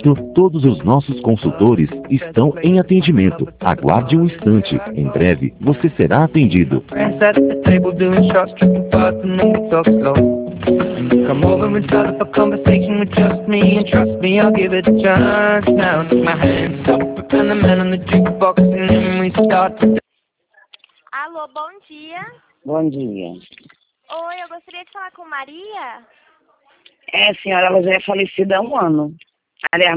momento, todos os nossos consultores estão em atendimento. Aguarde um instante. Em breve, você será atendido. Come over and start up a conversation with just me, and trust me, I'll give it a chance. Now take my hands up and the man on the jukebox, and then we start to... Alô, bom dia. Bom dia. Oi, eu gostaria de falar com Maria. Senhora, ela já é falecida há um ano. Aliás,